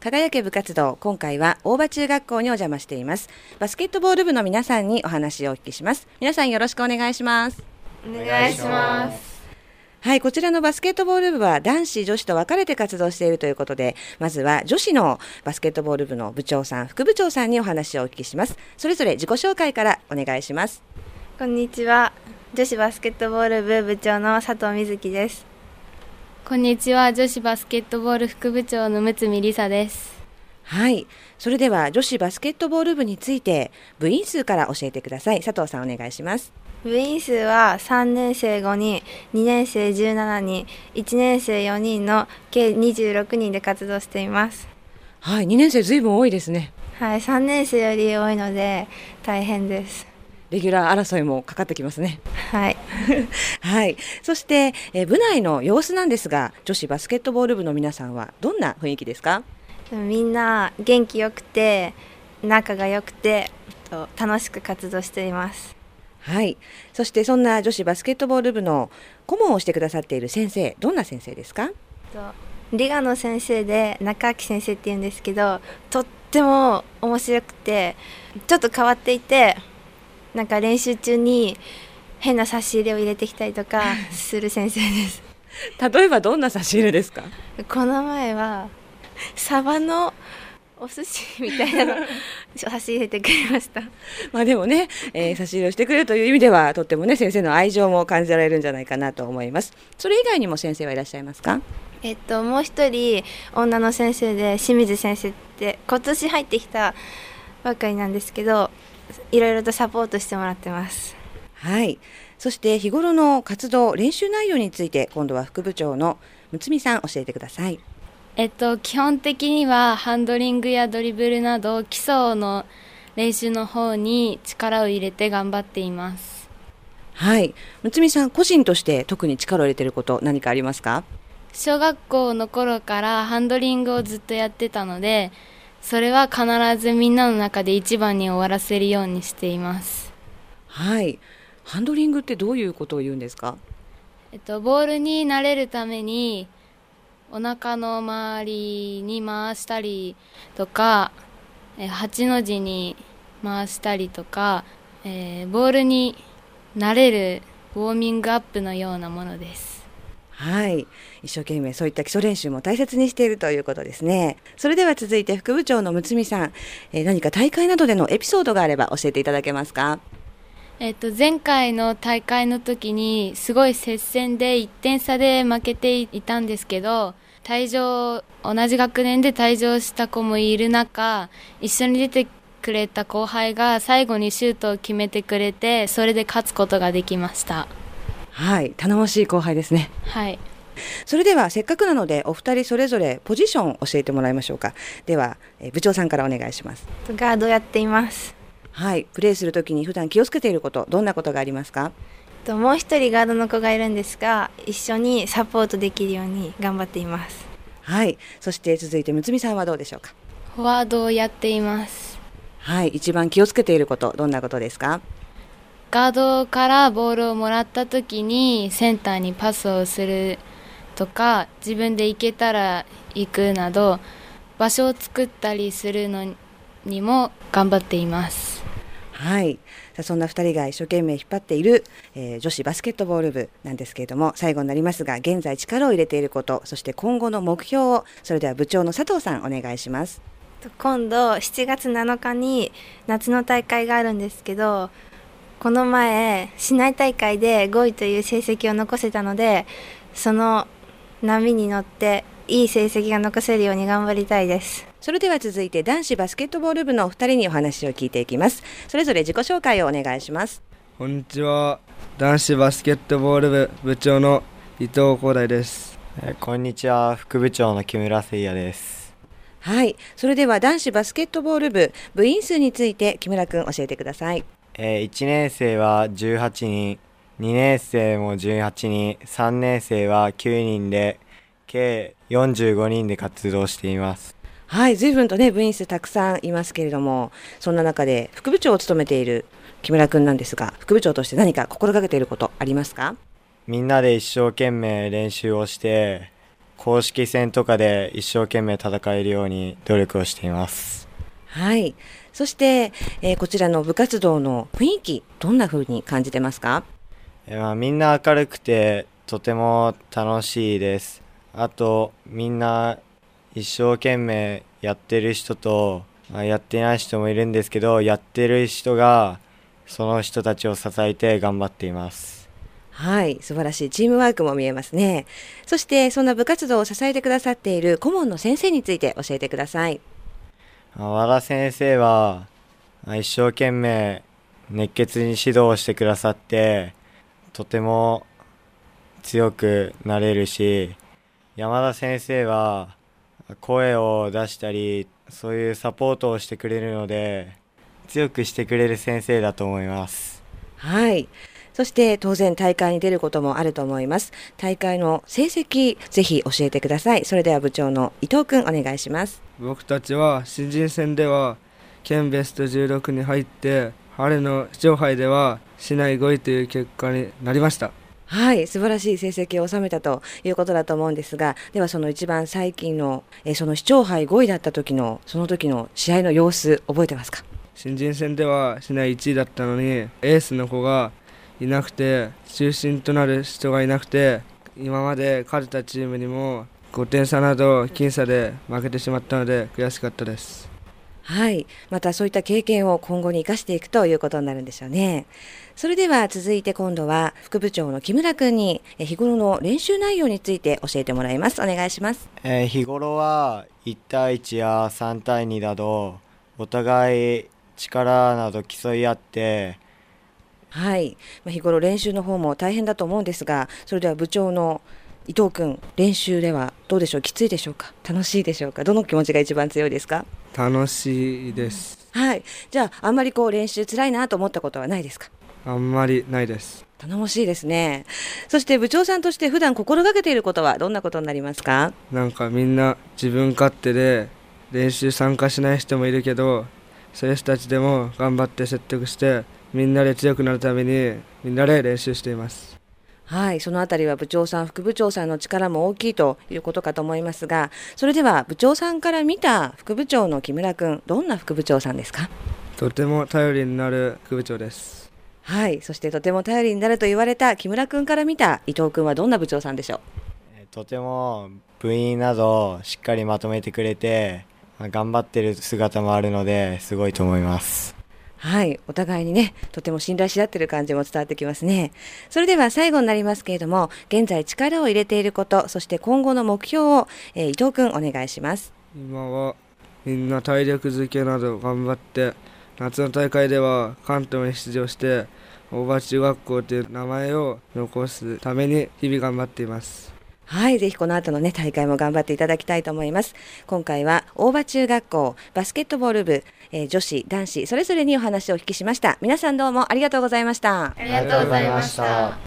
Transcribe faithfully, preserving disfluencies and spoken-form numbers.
輝け部活動、今回は大場中学校にお邪魔しています。バスケットボール部の皆さんにお話をお聞きします。皆さんよろしくお願いします。 お願いします。 はい、こちらのバスケットボール部は男子女子と分かれて活動しているということで、まずは女子のバスケットボール部の部長さん、副部長さんにお話をお聞きします。それぞれ自己紹介からお願いします。 こんにちは、女子バスケットボール部部長の佐藤瑞希です。 こんにちは、女子バスケットボール副部長の睦見梨沙です。 はい、それでは女子バスケットボール部について部員数から教えてください。佐藤さんお願いします。 部員数はさんねんせいごにん、にねんせいじゅうななにん、いちねんせいよにんの計にじゅうろくにんで活動しています。 はい、にねんせいずいぶん多いですね。 はい、さんねんせいより多いので大変です。 レギュラー争いもかかってきますね。 はいはい、そしてえ部内の様子なんですが、女子バスケットボール部の皆さんはどんな雰囲気ですか？ みんな元気よくて仲が良くて楽しく活動しています。 はい、そしてそんな女子バスケットボール部の顧問をしてくださっている先生、どんな先生ですか？ 理科の先生で中明先生っていうんですけど、とっても面白くてちょっと変わっていて、なんか練習中に変な差し入れを入れてきたりとかする先生です例えばどんな差し入れですか？ この前はサバのお寿司みたいなの差し入れてくれましたまあでもね、えー、差し入れをしてくれるという意味ではとってもね先生の愛情も感じられるんじゃないかなと思います。それ以外にも先生はいらっしゃいますか？ えっともう一人女の先生で清水先生って今年入ってきたばっかりなんですけど、いろいろとサポートしてもらってます。 はい、そして日頃の活動練習内容について今度は副部長の睦見さん教えてください。 えっと基本的にはハンドリングやドリブルなど基礎の練習の方に力を入れて頑張っています。 はい、睦見さん個人として特に力を入れていること何かありますか？ 小学校の頃からハンドリングをずっとやってたので、それは必ずみんなの中で一番に終わらせるようにしています。 はい、ハンドリングってどういうことを言うんですか？ えっと、ボールに慣れるためにお腹の周りに回したりとか、えはちの字に回したりとか、えー、ボールに慣れるウォーミングアップのようなものです。 はい、一生懸命そういった基礎練習も大切にしているということですね。それでは続いて副部長の睦見さん、えー、何か大会などでのエピソードがあれば教えていただけますか？ えっと、前回の大会の時にすごい接戦でいってん差で負けていたんですけど、退場同じ学年で退場した子もいる中、一緒に出てくれた後輩が最後にシュートを決めてくれて、それで勝つことができました。 はい、頼もしい後輩ですね。 はい、 それではせっかくなのでお二人それぞれポジションを教えてもらいましょうか。ではえ部長さんからお願いします。 ガードやっています。 はい、プレーするときに普段気をつけていること、どんなことがありますか？ もう一人ガードの子がいるんですが、一緒にサポートできるように頑張っています。 はい、そして続いて睦見さんはどうでしょうか？ フォワードをやっています。 はい、一番気をつけていること、どんなことですか？ ガードからボールをもらった時にセンターにパスをするとか、自分で行けたら行くなど場所を作ったりするのにも頑張っています。 はい、さあそんなふたりが一生懸命引っ張っている、えー、女子バスケットボール部なんですけれども、最後になりますが現在力を入れていること、そして今後の目標を、それでは部長の佐藤さんお願いします。 今度しちがつなのかに夏の大会があるんですけど、この前市内大会でごいという成績を残せたので、その波に乗っていい成績が残せるように頑張りたいです。 それでは続いて男子バスケットボール部のお二人にお話を聞いていきます。それぞれ自己紹介をお願いします。 こんにちは、男子バスケットボール部部長の伊藤光大です。 えー、こんにちは、副部長の木村誠也です。 はい、それでは男子バスケットボール部部員数について木村くん教えてください。 えー、いちねんせいはじゅうはちにん、にねんせいもじゅうはちにん、さんねんせいはきゅうにんで計よんじゅうごにんで活動しています。 はい、随分とね部員数たくさんいますけれども、そんな中で副部長を務めている木村くんなんですが、副部長として何か心がけていることありますか？ みんなで一生懸命練習をして公式戦とかで一生懸命戦えるように努力をしています。 はい。そして、えー、こちらの部活動の雰囲気、どんな風に感じてますか？ えーまあ、みんな明るくてとても楽しいです。あとみんな一生懸命やってる人と、まあ、やってない人もいるんですけど、やってる人がその人たちを支えて頑張っています。 はい、素晴らしいチームワークも見えますね。そしてそんな部活動を支えてくださっている顧問の先生について教えてください。 和田先生は一生懸命熱血に指導をしてくださって、とても強くなれるし、山田先生は声を出したりそういうサポートをしてくれるので、強くしてくれる先生だと思います。 はい。そして当然大会に出ることもあると思います。大会の成績ぜひ教えてください。それでは部長の伊藤くんお願いします。 僕たちは新人戦では県ベストじゅうろくに入って、春の市長杯では市内ごいという結果になりました。 はい、素晴らしい成績を収めたということだと思うんですが、ではその一番最近のえその市長杯ごいだった時のその時の試合の様子覚えてますか？ 新人戦では市内いちいだったのに、エースの子がいなくて、中心となる人がいなくて、今まで勝てたチームにもごてん差など僅差で負けてしまったので悔しかったです。 はい、またそういった経験を今後に生かしていくということになるんでしょうね。それでは続いて今度は副部長の木村くんに日頃の練習内容について教えてもらいます。お願いします。 えー、日頃はいちたいいちやさんたいになどお互い力など競い合って、 はい、まあ、日頃練習の方も大変だと思うんですが、それでは部長の伊藤君、練習ではどうでしょう？きついでしょうか？楽しいでしょうか？どの気持ちが一番強いですか？ 楽しいです。 はい、じゃああんまりこう練習辛いなと思ったことはないですか？ あんまりないです。 頼もしいですね。そして部長さんとして普段心がけていることはどんなことになりますか？ なんかみんな自分勝手で練習参加しない人もいるけど、そういう人たちでも頑張って説得してみんなで強くなるためにみんなで練習しています。 はい、そのあたりは部長さん、副部長さんの力も大きいということかと思いますが、それでは部長さんから見た副部長の木村くん、どんな副部長さんですか？ とても頼りになる副部長です。 はい、そしてとても頼りになると言われた木村くんから見た伊藤くんはどんな部長さんでしょう？ とても部員などしっかりまとめてくれて、頑張ってる姿もあるのですごいと思います。 はい、お互いにね、とても信頼し合っている感じも伝わってきますね。それでは最後になりますけれども、現在力を入れていること、そして今後の目標を、えー、伊藤くんお願いします。 今はみんな体力づけなど頑張って、夏の大会では関東に出場して大場中学校という名前を残すために日々頑張っています。 はい、ぜひこの後のね大会も頑張っていただきたいと思います。今回は大場中学校バスケットボール部、えー、女子男子それぞれにお話をお聞きしました。皆さんどうもありがとうございました。 ありがとうございました。